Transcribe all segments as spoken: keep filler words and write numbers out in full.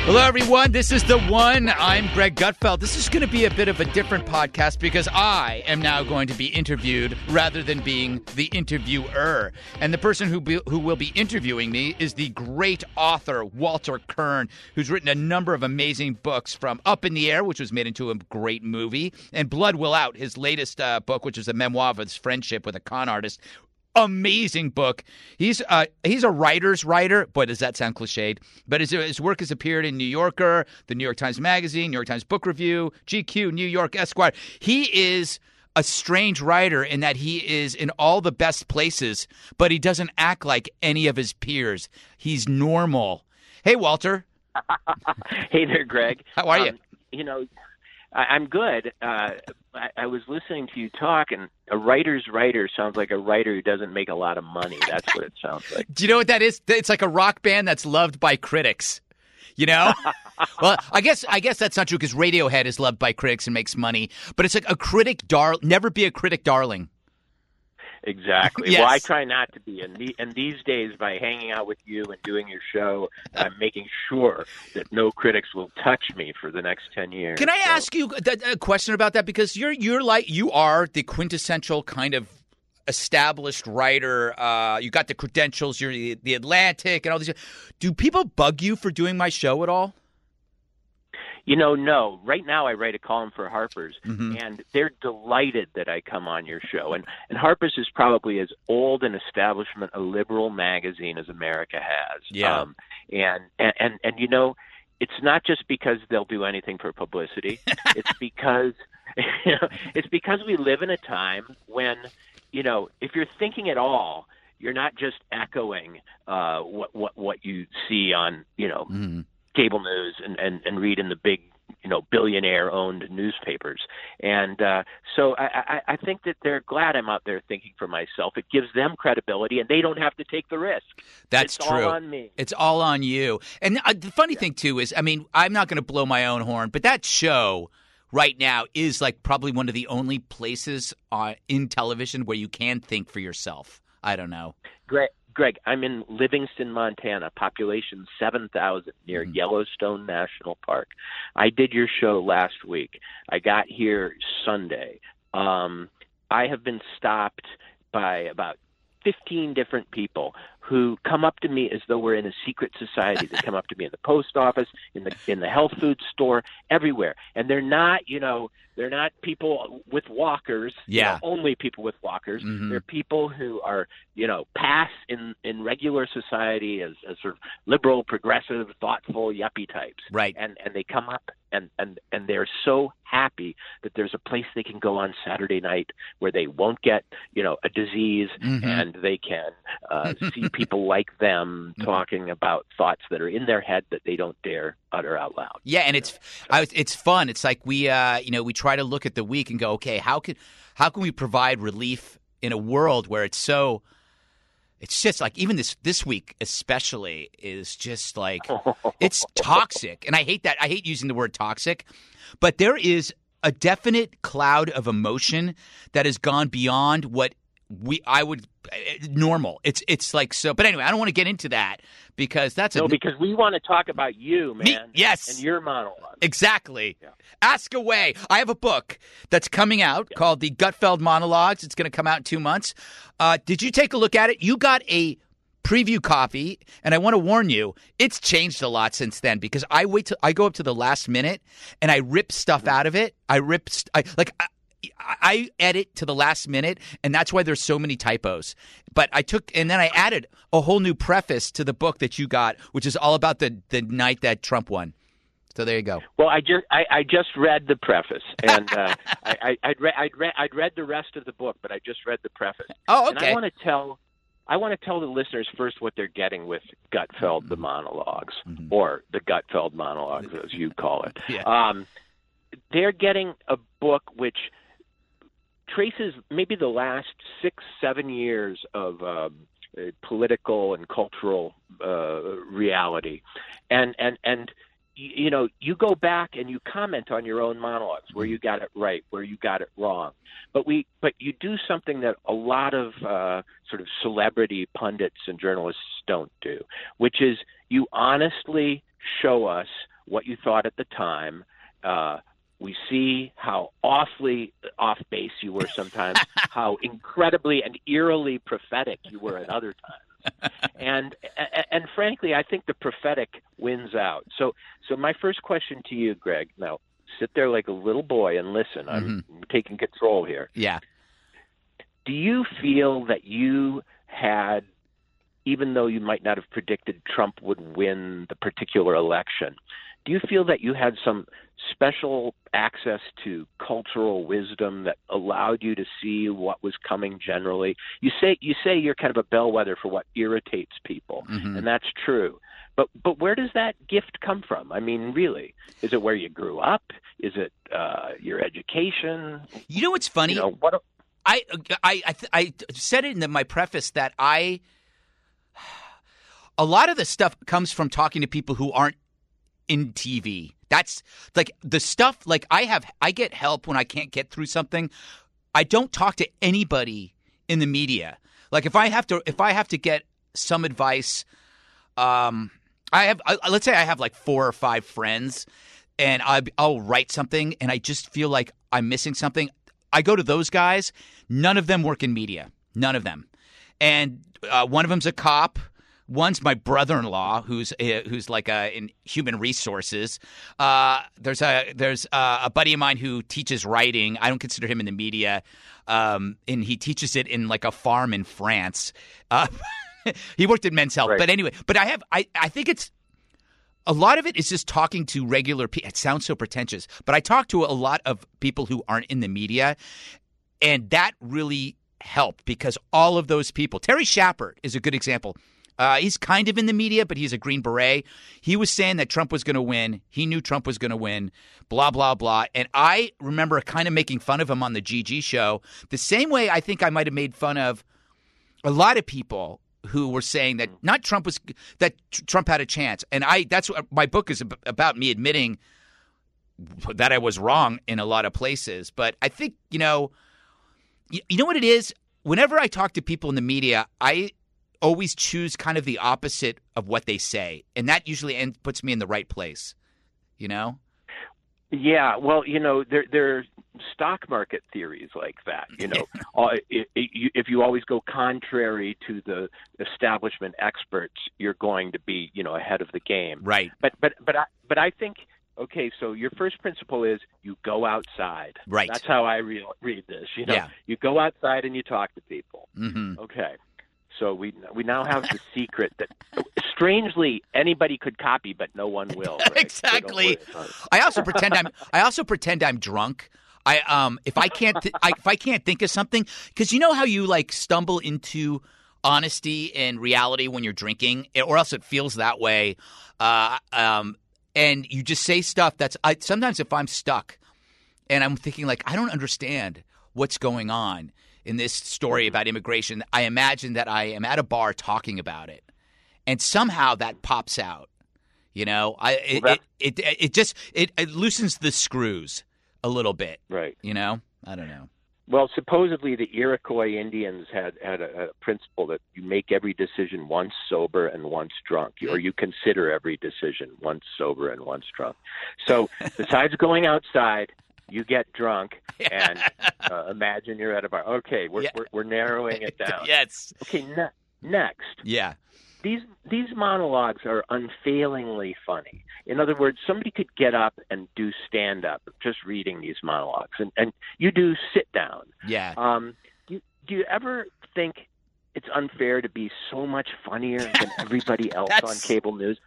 Hello, everyone. This is The One. I'm Greg Gutfeld. This is going to be a bit of a different podcast because I am now going to be interviewed rather than being the interviewer. And the person who be, who will be interviewing me is the great author Walter Kirn, who's written a number of amazing books, from Up in the Air, which was made into a great movie, and Blood Will Out, his latest uh, book, which is a memoir of his friendship with a con artist. Amazing book. He's uh, he's a writer's writer. Boy, does that sound cliched. But his, his work has appeared in New Yorker, the New York Times Magazine, New York Times Book Review, G Q, New York Esquire. He is a strange writer in that he is in all the best places, but he doesn't act like any of his peers. He's normal. Hey, Walter. Hey there, Greg. How are you? Um, you know, I, I'm good. Uh, I, I was listening to you talk, and a writer's writer sounds like a writer who doesn't make a lot of money. That's what it sounds like. Do you know what that is? It's like a rock band that's loved by critics. You know? Well, I guess I guess that's not true because Radiohead is loved by critics and makes money. But it's like a critic dar. Never be a critic darling. Exactly. Yes. Well, I try not to be. And, the, and these days, by hanging out with you and doing your show, I'm making sure that no critics will touch me for the next ten years. Can I so. ask you a, a question about that? Because you're you're like you are the quintessential kind of established writer. Uh, you got the credentials. You're the, the Atlantic and all these. Do people bug you for doing my show at all? You know, no. Right now I write a column for Harper's, mm-hmm. and they're delighted that I come on your show. And, and Harper's is probably as old an establishment, a liberal magazine, as America has. Yeah. Um, and, and, and, and, you know, it's not just because they'll do anything for publicity. It's because you know, it's because we live in a time when, you know, if you're thinking at all, you're not just echoing uh, what, what, what you see on, you know, mm-hmm. cable news and, and, and read in the big, you know, billionaire-owned newspapers. And uh, so I, I, I think that they're glad I'm out there thinking for myself. It gives them credibility, and they don't have to take the risk. That's it's true. It's all on me. It's all on you. And uh, the funny yeah. thing, too, is, I mean, I'm not going to blow my own horn, but that show right now is like probably one of the only places uh, in television where you can think for yourself. I don't know. Great. Greg, I'm in Livingston, Montana, population seven thousand, near mm-hmm. Yellowstone National Park. I did your show last week. I got here Sunday. Um, I have been stopped by about fifteen different people who come up to me as though we're in a secret society. They come up to me in the post office, in the in the health food store, everywhere. And they're not, you know, they're not people with walkers, yeah. you know, only people with walkers. Mm-hmm. They're people who are, you know, pass in, in regular society as, as sort of liberal, progressive, thoughtful, yuppie types. Right. And and they come up and, and, and they're so happy that there's a place they can go on Saturday night where they won't get, you know, a disease mm-hmm. and they can uh, see people like them talking about thoughts that are in their head that they don't dare utter out loud. Yeah, and it's I, it's fun. It's like we, uh, you know, we try to look at the week and go, okay, how can how can we provide relief in a world where it's so, it's just like even this this week especially is just like it's toxic, and I hate that. I hate using the word toxic, but there is a definite cloud of emotion that has gone beyond what we I would normal. It's it's like so. But anyway, I don't want to get into that because that's a no. Because we want to talk about you, man. Me, yes, and your monologue. Exactly. Yeah. Ask away. I have a book that's coming out yeah. called The Gutfeld Monologues. It's going to come out in two months. Uh, did you take a look at it? You got a preview copy, and I want to warn you, it's changed a lot since then because I wait till I go up to the last minute and I rip stuff mm-hmm. out of it. I rip st- I, like. I, I edit to the last minute, and that's why there's so many typos. But I took, and then I added a whole new preface to the book that you got, which is all about the, the night that Trump won. So there you go. Well, I just I, I just read the preface, and uh, I, I I'd, re- I'd read I'd read the rest of the book, but I just read the preface. Oh, okay. And I want to tell I want to tell the listeners first what they're getting with Gutfeld mm-hmm. the monologues, mm-hmm. or the Gutfeld monologues, as you call it. Yeah. Um, they're getting a book which traces maybe the last six, seven years of um, uh, political and cultural uh, reality, and and and you know, you go back and you comment on your own monologues where you got it right, where you got it wrong. But we, but you do something that a lot of uh, sort of celebrity pundits and journalists don't do, which is you honestly show us what you thought at the time. Uh, we see how awfully off base you were sometimes, how incredibly and eerily prophetic you were at other times. And, and and frankly, I think the prophetic wins out. So so my first question to you, Greg, now sit there like a little boy and listen. I'm mm-hmm. taking control here. Yeah. Do you feel that you had, even though you might not have predicted Trump would win the particular election, do you feel that you had some special access to cultural wisdom that allowed you to see what was coming generally? You say you say you're kind of a bellwether for what irritates people, mm-hmm. and that's true. But but where does that gift come from? I mean, really, is it where you grew up? Is it uh, your education? You know what's funny? You know, what? A- I I I, th- I said it in the, my preface that I a lot of the stuff comes from talking to people who aren't in T V. That's like the stuff like I have I get help when I can't get through something. I don't talk to anybody in the media. Like if I have to if I have to get some advice, um I have I, let's say I have like four or five friends and I I'll write something and I just feel like I'm missing something. I go to those guys. None of them work in media. None of them. And uh, one of them's a cop. One's my brother-in-law, who's uh, who's like uh, in human resources. Uh, there's a there's uh, a buddy of mine who teaches writing. I don't consider him in the media, um, and he teaches it in like a farm in France. Uh, he worked in Men's Health, right. But anyway. But I have I, I think it's a lot of it is just talking to regular people. It sounds so pretentious, but I talk to a lot of people who aren't in the media, and that really helped because all of those people. Terry Shepard is a good example. Uh, he's kind of in the media, but he's a Green Beret. He was saying that Trump was going to win. He knew Trump was going to win, blah, blah, blah. And I remember kind of making fun of him on the G G show the same way I think I might have made fun of a lot of people who were saying that not Trump was – that Trump had a chance. And I that's what my book is about, me admitting that I was wrong in a lot of places. But I think, you know, you, you know what it is? Whenever I talk to people in the media, I – always choose kind of the opposite of what they say, and that usually ends, puts me in the right place, you know? Yeah, well, you know, there there are stock market theories like that, you know. uh, it, it, you, if you always go contrary to the establishment experts, you're going to be, you know, ahead of the game. Right. But but but I, but I think okay, so your first principle is you go outside. Right. That's how I re- read this, you know. Yeah. You go outside and you talk to people. Mm-hmm. Okay. So we we now have the secret that, strangely, anybody could copy, but no one will. Right? Exactly. So I also pretend I'm. I also pretend I'm drunk. I um if I can't th- I, if I can't think of something, because you know how you like stumble into honesty and reality when you're drinking, or else it feels that way. Uh, um, and you just say stuff that's. I sometimes if I'm stuck, and I'm thinking like I don't understand what's going on in this story about immigration, I imagine that I am at a bar talking about it, and somehow that pops out. You know, I it well, it, it it just it, it loosens the screws a little bit. Right. You know, I don't know. Well, supposedly the Iroquois Indians had had a, a principle that you make every decision once sober and once drunk, or you consider every decision once sober and once drunk. So besides going outside, you get drunk and uh, imagine you're at a bar. Okay, we're, yeah. we're we're narrowing it down. Yes. Okay, ne- next. Yeah. These these monologues are unfailingly funny. In other words, somebody could get up and do stand-up just reading these monologues, and, and you do sit down. Yeah. Um. You, do you ever think it's unfair to be so much funnier than everybody else on cable news?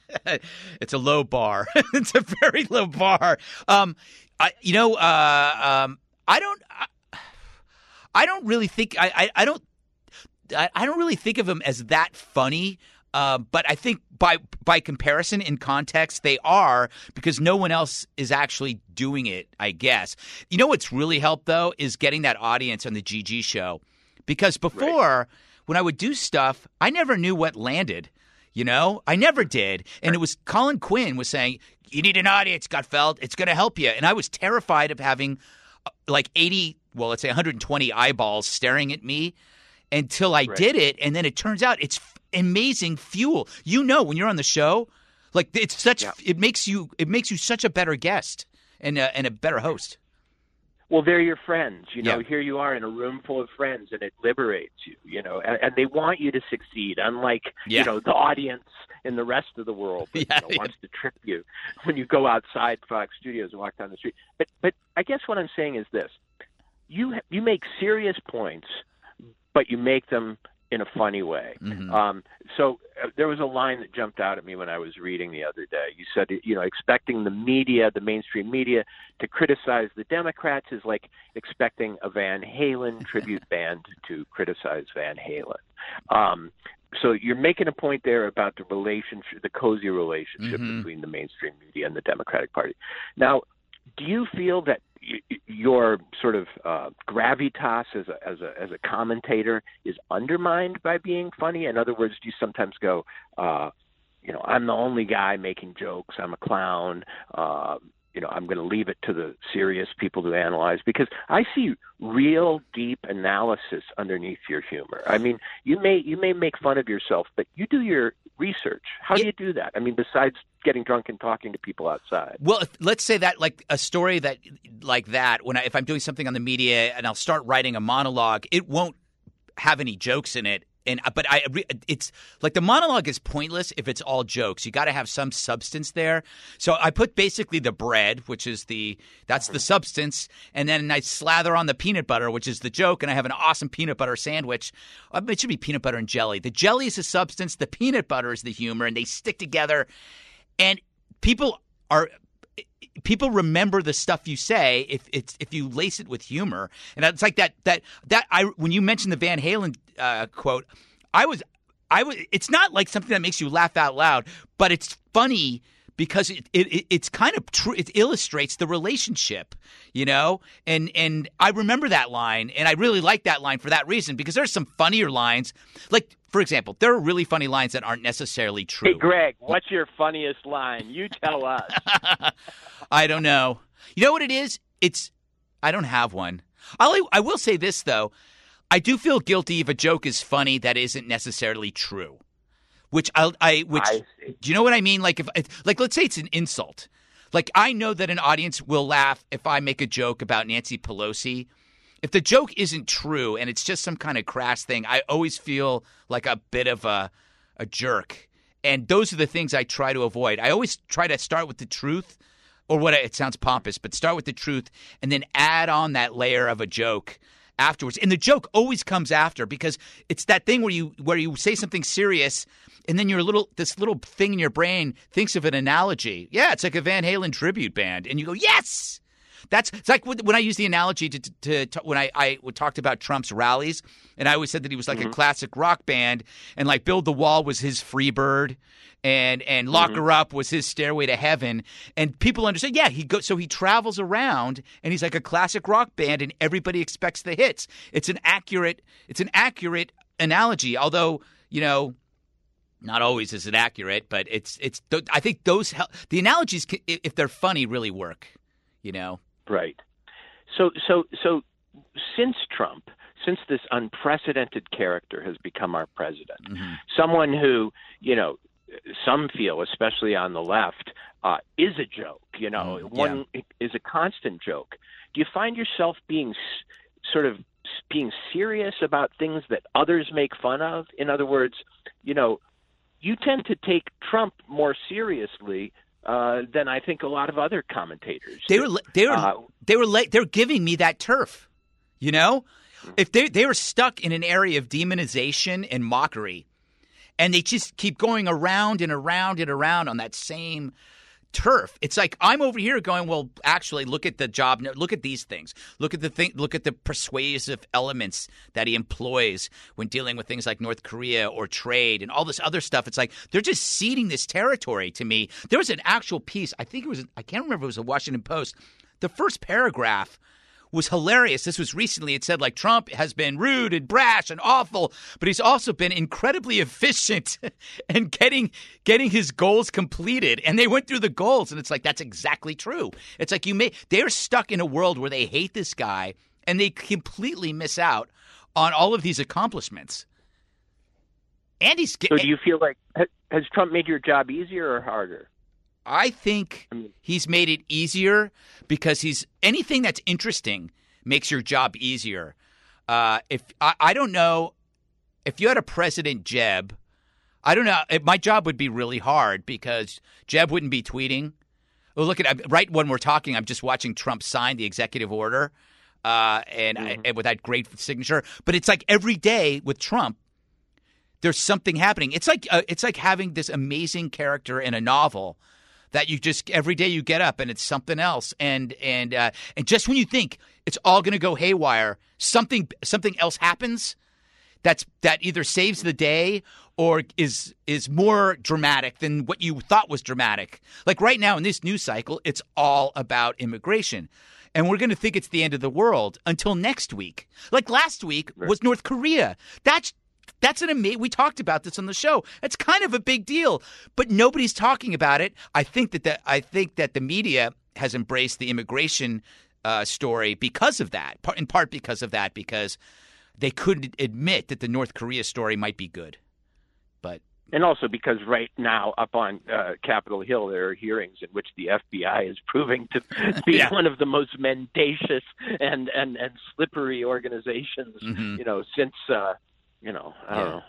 It's a low bar. It's a very low bar. Um. I, you know, uh, um, I don't, I, I don't really think, I, I, I don't, I, I don't really think of them as that funny. Uh, but I think by by comparison, in context, they are, because no one else is actually doing it, I guess. You know what's really helped, though, is getting that audience on the G G show. Because before, right. when I would do stuff, I never knew what landed. You know, I never did. And it was Colin Quinn was saying, you need an audience, Gutfeld. It's going to help you. And I was terrified of having uh, like eighty, well, let's say one hundred twenty eyeballs staring at me until I right. did it. And then it turns out it's f- amazing fuel. You know, when you're on the show, Like it's such Yeah. it makes you it makes you such a better guest and a, and a better host. Well, they're your friends. You know, Yeah. here you are in a room full of friends, and it liberates you. You know, and, and they want you to succeed, unlike Yeah. you know the audience in the rest of the world that Yeah, you know, yeah. wants to trip you when you go outside Fox Studios and walk down the street. But but I guess what I'm saying is this: you you make serious points, but you make them in a funny way. Mhm. Um, so uh, there was a line that jumped out at me when I was reading the other day. You said, you know, expecting the media, the mainstream media, to criticize the Democrats is like expecting a Van Halen tribute band to criticize Van Halen. Um, so you're making a point there about the relationship, the cozy relationship Mhm. between the mainstream media and the Democratic Party. Now, do you feel that y- your sort of uh, gravitas as a, as a as a commentator is undermined by being funny? In other words, do you sometimes go, uh, you know, I'm the only guy making jokes. I'm a clown. Uh, you know, I'm going to leave it to the serious people to analyze, because I see real deep analysis underneath your humor. I mean, you may you may make fun of yourself, but you do your research. How do you do that? I mean, besides getting drunk and talking to people outside. Well, if, let's say that like a story that like that, when I, if I'm doing something on the media and I'll start writing a monologue, it won't have any jokes in it. And but I, it's like the monologue is pointless if it's all jokes. You got to have some substance there. So I put basically the bread, which is the that's the substance, and then I slather on the peanut butter, which is the joke, and I have an awesome peanut butter sandwich. Um, It should be peanut butter and jelly. The jelly is the substance, the peanut butter is the humor, and they stick together. And people are. People remember the stuff you say if it's if you lace it with humor, and it's like that that that I when you mentioned the Van Halen uh, quote, I was I was it's not like something that makes you laugh out loud, but it's funny because it, it it's kind of true. It illustrates the relationship, you know, and and I remember that line, and I really like that line for that reason, because there's some funnier lines, like. For example, there are really funny lines that aren't necessarily true. Hey, Greg, what's your funniest line? You tell us. I don't know. You know what it is? It's I don't have one. I'll, I will say this, though. I do feel guilty if a joke is funny that isn't necessarily true. Which I, I which I see. do you know what I mean? Like if like let's say it's an insult. Like I know that an audience will laugh if I make a joke about Nancy Pelosi. If the joke isn't true and it's just some kind of crass thing, I always feel like a bit of a a jerk. And those are the things I try to avoid. I always try to start with the truth, or what it sounds pompous, but start with the truth and then add on that layer of a joke afterwards. And the joke always comes after, because it's that thing where you where you say something serious and then your little this little thing in your brain thinks of an analogy. Yeah, it's like a Van Halen tribute band, and you go, yes. That's it's like when I use the analogy to, to, to when I, I talked about Trump's rallies, and I always said that he was like mm-hmm. a classic rock band, and like Build the Wall was his Freebird, and and Lock mm-hmm. Her Up was his Stairway to Heaven, and people understand. Yeah, he goes so he travels around, and he's like a classic rock band, and everybody expects the hits. It's an accurate it's an accurate analogy, although you know. Not always is it accurate, but it's it's. I think those the analogies, if they're funny, really work. You know. Right. So, so, so, since Trump, since this unprecedented character has become our president, mm-hmm. someone who, you know, some feel, especially on the left, uh, is a joke. You know, mm, one yeah. is a constant joke. Do you find yourself being s- sort of being serious about things that others make fun of? In other words, you know, you tend to take Trump more seriously Uh, than I think a lot of other commentators. They were they were uh, they were late. They're giving me that turf, you know. If they they were stuck in an area of demonization and mockery, and they just keep going around and around and around on that same turf. It's like I'm over here going, well, actually, look at the job. Look at these things. Look at the thing. Look at the persuasive elements that he employs when dealing with things like North Korea or trade and all this other stuff. It's like they're just ceding this territory to me. There was an actual piece. I think it was. I can't remember if it was a Washington Post. The first paragraph was hilarious. This was recently. It said, like, Trump has been rude and brash and awful, but he's also been incredibly efficient and getting getting his goals completed. And they went through the goals, and it's like, that's exactly true. It's like you may they're stuck in a world where they hate this guy, and they completely miss out on all of these accomplishments. And he's. So do you feel like has Trump made your job easier or harder? I think he's made it easier because he's anything that's interesting makes your job easier. Uh, if I, I don't know if you had a President Jeb, I don't know. If my job would be really hard because Jeb wouldn't be tweeting. Well, look at right when we're talking, I'm just watching Trump sign the executive order, uh, and, mm-hmm. and with that great signature. But it's like every day with Trump, there's something happening. It's like uh, it's like having this amazing character in a novel. That you just every day you get up and it's something else, and and uh, and just when you think it's all going to go haywire, something something else happens. That's that either saves the day or is is more dramatic than what you thought was dramatic. Like right now in this news cycle, it's all about immigration, and we're going to think it's the end of the world until next week. Like last week right. was North Korea. That's That's an amazing. We talked about this on the show. It's kind of a big deal, but nobody's talking about it. I think that the I think that the media has embraced the immigration uh, story because of that. In part because of that, because they couldn't admit that the North Korea story might be good. But and also because right now up on uh, Capitol Hill there are hearings in which the F B I is proving to be yeah. one of the most mendacious and and and slippery organizations, mm-hmm. you know, since. Uh, You know, I don't yeah. know.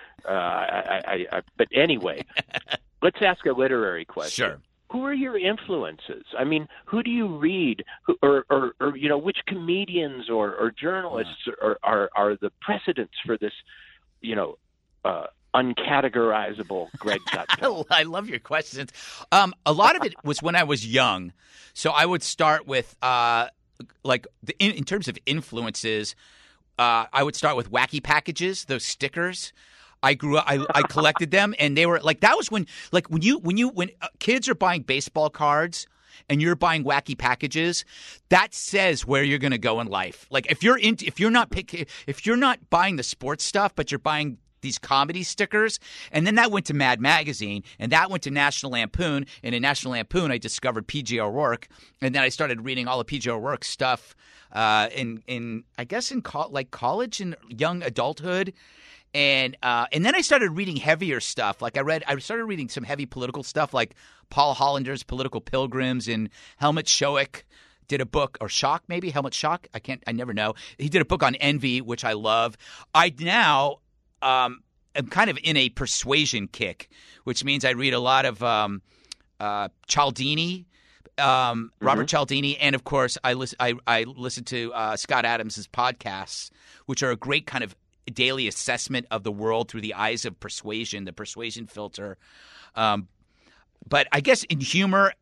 Uh, I, I, I, but anyway, let's ask a literary question. Sure. Who are your influences? I mean, who do you read, who, or, or, or you know, which comedians or, or journalists yeah. are, are are the precedents for this, you know, uh, uncategorizable Greg Gutfeld? I love your questions. Um, a lot of it was when I was young, so I would start with uh, like the, in, in terms of influences. Uh, I would start with Wacky Packages, those stickers. I grew up. I, I collected them, and they were like that was when like when you when you when uh, kids are buying baseball cards and you're buying Wacky Packages, that says where you're going to go in life. Like if you're into if you're not pick, if you're not buying the sports stuff, but you're buying these comedy stickers, and then that went to Mad Magazine, and that went to National Lampoon, and in National Lampoon I discovered P J O'Rourke, and then I started reading all of P J O'Rourke's stuff uh, in in I guess in co- like college and young adulthood, and uh, and then I started reading heavier stuff. Like I read, I started reading some heavy political stuff, like Paul Hollander's Political Pilgrims, and Helmut Schoeck did a book, or Schock maybe Helmut Schock. I can't, I never know. He did a book on envy, which I love. I now. Um, I'm kind of in a persuasion kick, which means I read a lot of um, uh, Cialdini, um, Robert mm-hmm. Cialdini, and of course I listen. I, I listen to uh, Scott Adams's podcasts, which are a great kind of daily assessment of the world through the eyes of persuasion, the persuasion filter. Um, but I guess in humor,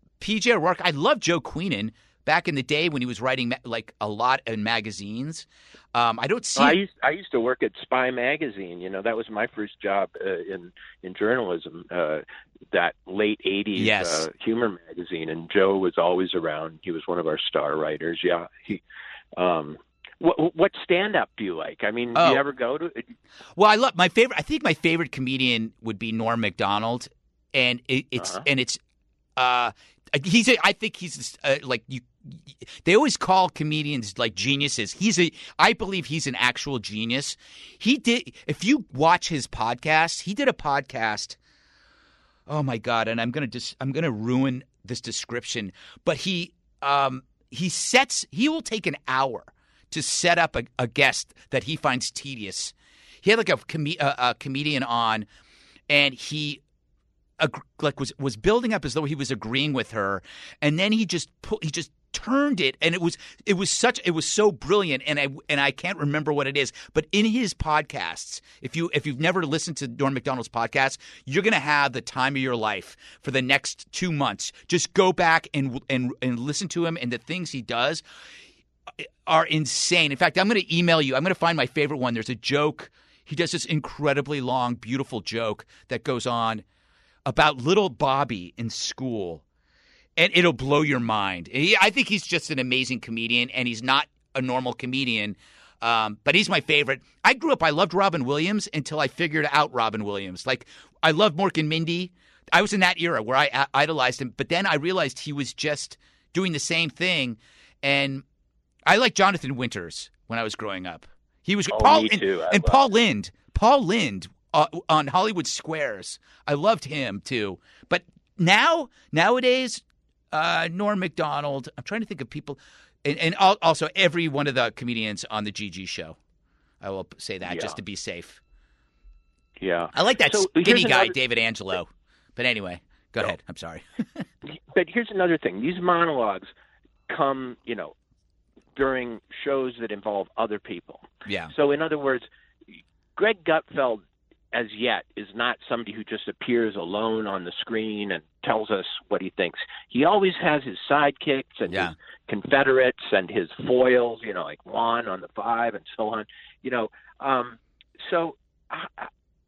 P J O'Rourke. I love Joe Queenan. Back in the day when he was writing like a lot in magazines, um, I don't see. Well, I used I used to work at Spy Magazine. You know, that was my first job uh, in in journalism. Uh, that late eighties yes. uh, humor magazine, and Joe was always around. He was one of our star writers. Yeah. He. Um, what what stand up do you like? I mean, oh. do you ever go to? Well, I love my favorite. I think my favorite comedian would be Norm Macdonald, and it, it's uh-huh. and it's. Uh, he's. A, I think he's uh, like you. They always call comedians like geniuses. He's a. I believe he's an actual genius. He did. If you watch his podcast, he did a podcast. Oh my God! And I'm gonna just. I'm gonna ruin this description. But he. Um. He sets. He will take an hour to set up a, a guest that he finds tedious. He had like a, com- a, a comedian on, and he. Like was was building up as though he was agreeing with her, and then he just put he just turned it, and it was it was such it was so brilliant, and I and I can't remember what it is, but in his podcasts, if you if you've never listened to Norm Macdonald's podcast, you're gonna have the time of your life for the next two months. Just go back and and and listen to him, and the things he does are insane. In fact, I'm gonna email you. I'm gonna find my favorite one. There's a joke. He does this incredibly long, beautiful joke that goes on about little Bobby in school, and it'll blow your mind. He, I think he's just an amazing comedian, and he's not a normal comedian, um, but he's my favorite. I grew up, I loved Robin Williams until I figured out Robin Williams. Like, I loved Mork and Mindy. I was in that era where I idolized him, but then I realized he was just doing the same thing, and I liked Jonathan Winters when I was growing up. He was oh, Paul me too. and, and Paul Lind. Paul Lind uh, on Hollywood Squares. I loved him too. But now, nowadays, uh, Norm Macdonald. I'm trying to think of people, and, and also every one of the comedians on the G G show. I will say that yeah. just to be safe. Yeah, I like that so skinny guy, another... David Angelo. But anyway, go no. ahead. I'm sorry. But here's another thing: these monologues come, you know, during shows that involve other people. Yeah. So in other words, Greg Gutfeld, as yet, is not somebody who just appears alone on the screen and tells us what he thinks. He always has his sidekicks and yeah. his confederates and his foils, you know, like Juan on the Five and so on. You know, um, so uh,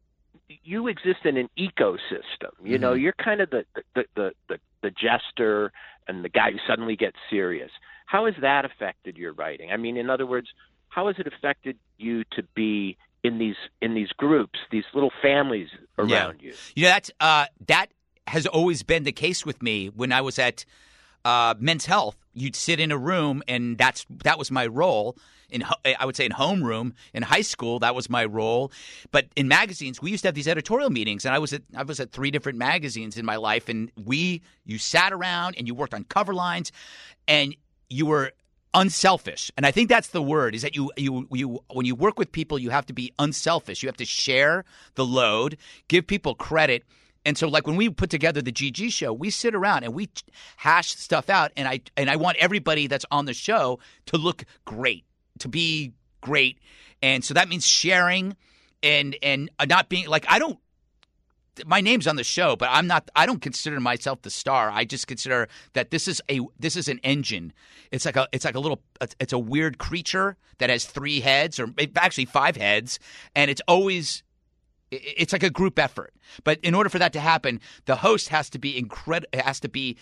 you exist in an ecosystem. You mm-hmm. know, you're kind of the the, the the the jester and the guy who suddenly gets serious. How has that affected your writing? I mean, in other words, how has it affected you to be in these in these groups, these little families around yeah. you? You know, that's uh, that has always been the case with me. When I was at uh, Men's Health, you'd sit in a room, and that's that was my role. In I would say in homeroom. In high school, that was my role. But in magazines, we used to have these editorial meetings, and I was at I was at three different magazines in my life, and we you sat around and you worked on cover lines, and you were unselfish. And I think that's the word, is that you you you when you work with people, you have to be unselfish. You have to share the load, give people credit. And so, like, when we put together the G G show, we sit around and we hash stuff out, and I and I want everybody that's on the show to look great, to be great. And so that means sharing and and not being like, I don't my name's on the show, but I'm not I don't consider myself the star. I just consider that this is a this is an engine. It's like a it's like a little it's a weird creature that has three heads, or actually five heads, and it's always it's like a group effort. But in order for that to happen, the host has to be incredible has to be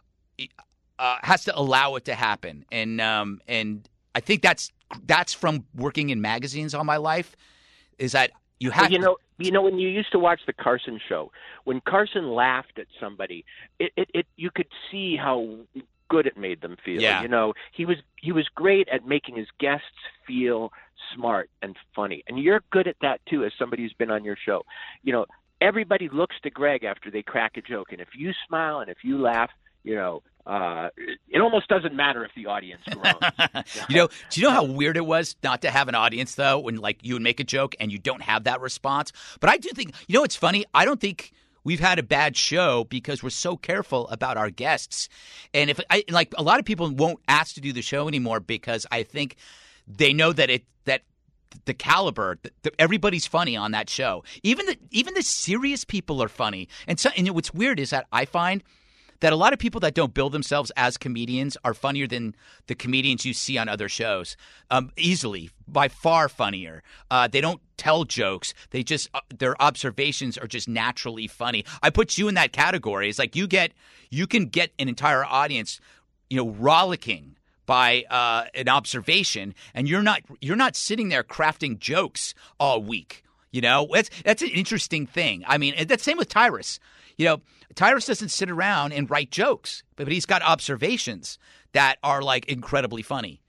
uh, has to allow it to happen. And um and I think that's that's from working in magazines all my life, is that you have well, you know you know when you used to watch the Carson show, when Carson laughed at somebody, it, it, it you could see how good it made them feel. Yeah. You know, he was he was great at making his guests feel smart and funny, and you're good at that too, as somebody who's been on your show. You know, everybody looks to Greg after they crack a joke, and if you smile and if you laugh, you know, uh, it almost doesn't matter if the audience groans. You know, do you know how weird it was not to have an audience, though, when, like, you would make a joke and you don't have that response? But I do think, you know, it's funny. I don't think we've had a bad show because we're so careful about our guests. And if I like, a lot of people won't ask to do the show anymore because I think they know that it that the caliber, that everybody's funny on that show. Even the even the serious people are funny. And so, and what's weird is that I find that a lot of people that don't build themselves as comedians are funnier than the comedians you see on other shows. Um, easily, by far funnier. Uh, they don't tell jokes. They just uh, their observations are just naturally funny. I put you in that category. It's like you get you can get an entire audience, you know, rollicking by uh, an observation, and you're not you're not sitting there crafting jokes all week. You know, that's that's an interesting thing. I mean, that's same with Tyrus. You know, Tyrus doesn't sit around and write jokes, but, but he's got observations that are, like, incredibly funny.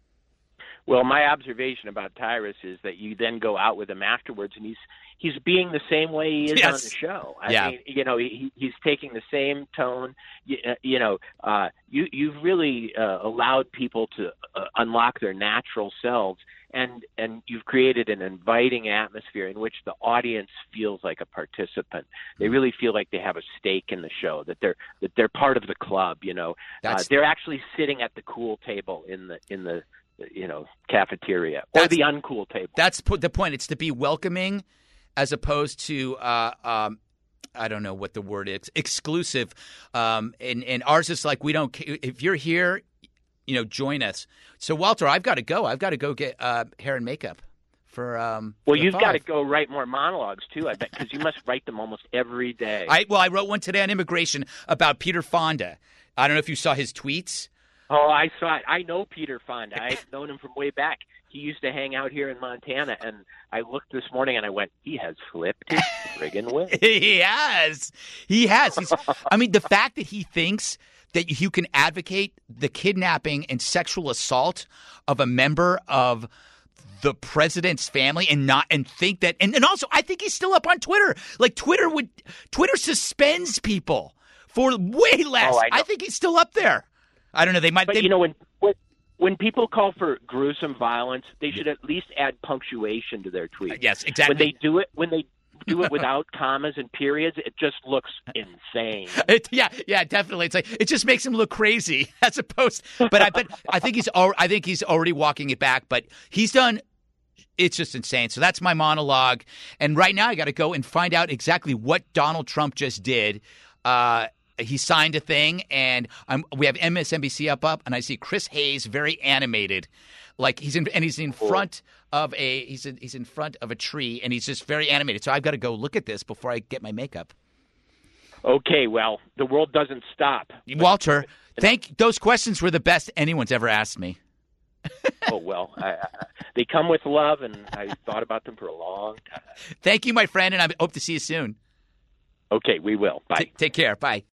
Well, my observation about Tyrus is that you then go out with him afterwards, and he's he's being the same way he is yes. on the show. I yeah. mean, you know, he, he's taking the same tone. You, you know, uh, you you've really uh, allowed people to uh, unlock their natural selves, and and you've created an inviting atmosphere in which the audience feels like a participant. They really feel like they have a stake in the show, that they're that they're part of the club. You know, uh, they're actually sitting at the cool table in the in the you know, cafeteria or that's, the uncool table. That's the point. It's to be welcoming as opposed to, uh, um, I don't know what the word is, exclusive. Um, and, and ours is like, we don't, if you're here, you know, join us. So, Walter, I've got to go. I've got to go get uh, hair and makeup for um Well, for you've five. got to go write more monologues, too, I bet, because you must write them almost every day. I Well, I wrote one today on immigration about Peter Fonda. I don't know if you saw his tweets. Oh, I saw it. I know Peter Fonda. I've known him from way back. He used to hang out here in Montana, and I looked this morning and I went, he has flipped his friggin' wig. He has. He has. He's, I mean, the fact that he thinks that you can advocate the kidnapping and sexual assault of a member of the president's family and not and think that and, and also I think he's still up on Twitter. Like Twitter would Twitter suspends people for way less. Oh, I, I think he's still up there. I don't know. They might. But they, you know when, when when people call for gruesome violence, they should at least add punctuation to their tweet. Yes, exactly. When they do it, when they do it without commas and periods, it just looks insane. It, yeah, yeah, definitely. It's like it just makes him look crazy as opposed. But I but I think he's al- I think he's already walking it back. But he's done. It's just insane. So that's my monologue. And right now I got to go and find out exactly what Donald Trump just did. Uh, he signed a thing, and I'm, we have M S N B C up up, and I see Chris Hayes very animated, like he's in and he's in front of a he's in, he's in front of a tree, and he's just very animated. So I've got to go look at this before I get my makeup. Okay, well, the world doesn't stop. Walter, thank those questions were the best anyone's ever asked me. Oh, well, I, I, they come with love, and I thought about them for a long time. Thank you, my friend, and I hope to see you soon. Okay, we will. Bye. T- take care. Bye.